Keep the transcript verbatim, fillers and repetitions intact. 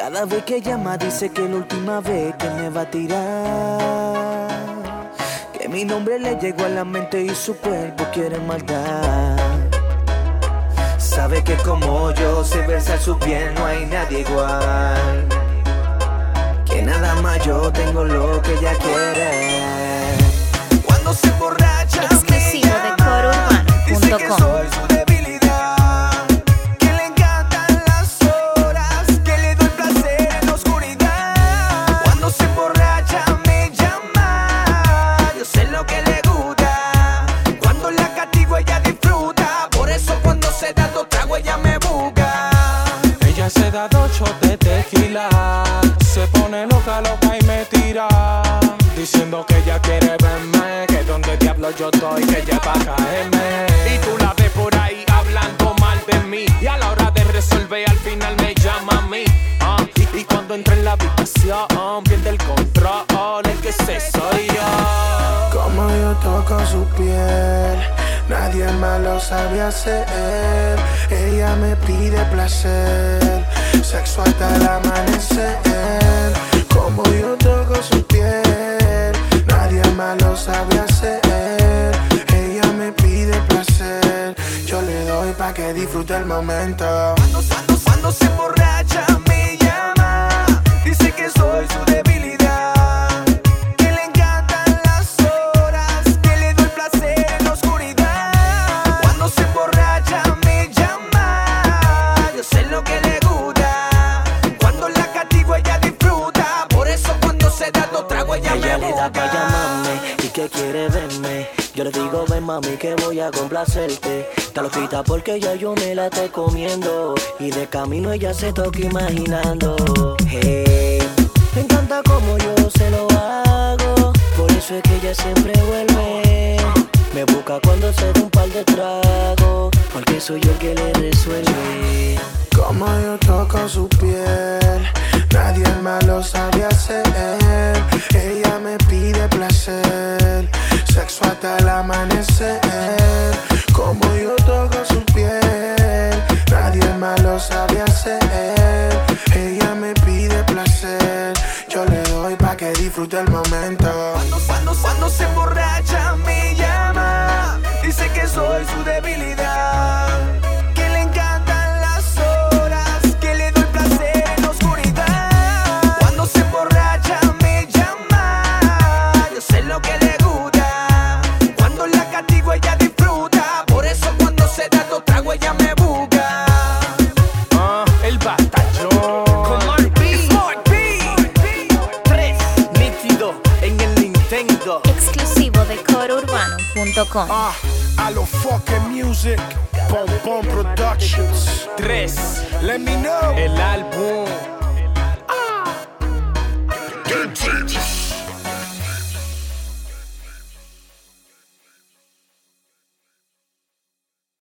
Cada vez que llama dice que la última vez que me va a tirar, que mi nombre le llegó a la mente y su cuerpo quiere maldad. Sabe que como yo sé versar su piel, no hay nadie igual, que nada más yo tengo lo que ella quiere. Cuando se emborracha exclusivo me de llama, coro urbano punto dice que com. soy su debilidad, que le encantan las horas, que le doy placer en la oscuridad. Cuando se emborracha me llama, yo sé lo que le gusta. Cuando la castigo ella disfruta, por eso cuando se da dos tragos ella me busca. Ella se da dos shots de tequila, se pone loca, loca y me tira, diciendo que ella quiere verme, que donde diablo yo estoy, que ella va a caerme. Y tú la ves por ahí hablando mal de mí, y a la hora de resolver al final me llama a mí. uh, y, y cuando entra en la habitación pierde el control, el que sé soy yo. Como yo toco su piel, nadie más lo sabe hacer. Ella me pide placer, sexo hasta el amanecer. Como yo toco su piel, nadie más lo sabe hacer. Ella me pide placer, yo le doy pa' que disfrute el momento. Cuando, cuando, cuando se emborracha me llama, dice que soy su debilidad, que le encantan las horas, que le doy placer en la oscuridad. Cuando se emborracha me llama, yo sé lo que le gusta. Cuando la castigo ella disfruta, por eso cuando se da dos tragos ella, ella me le da pa' busca. llamarme y que quiere verme. Yo le digo, ven mami, que voy a complacerte. Está loquita porque ya yo me la estoy comiendo, y de camino ella se toca imaginando. Hey, me encanta como yo se lo hago, por eso es que ella siempre vuelve. Me busca cuando se da un par de tragos, porque soy yo el que le resuelve. Como yo toco su piel, nadie más lo sabe hacer. Ella me pide placer, sexo hasta el amanecer. Como yo toco su piel, nadie más lo sabe hacer. Ella me pide placer, yo le doy pa' que disfrute el momento. Cuando, cuando, cuando se emborracha me llama, dice que soy su debilidad, que le encantan las horas, que le doy placer en la oscuridad. Cuando se emborracha me llama, yo sé lo que le gusta. Cuando la castigo ella disfruta, por eso cuando se da dos tragos ella me busca. uh, El batallón Con Mark B, Smart B, tres, nítido en el Nintendo. Exclusivo de coro urbano punto com. Ah, a lo fucking music, Pom Pom Productions. tres, Let me know. el álbum. Contagious.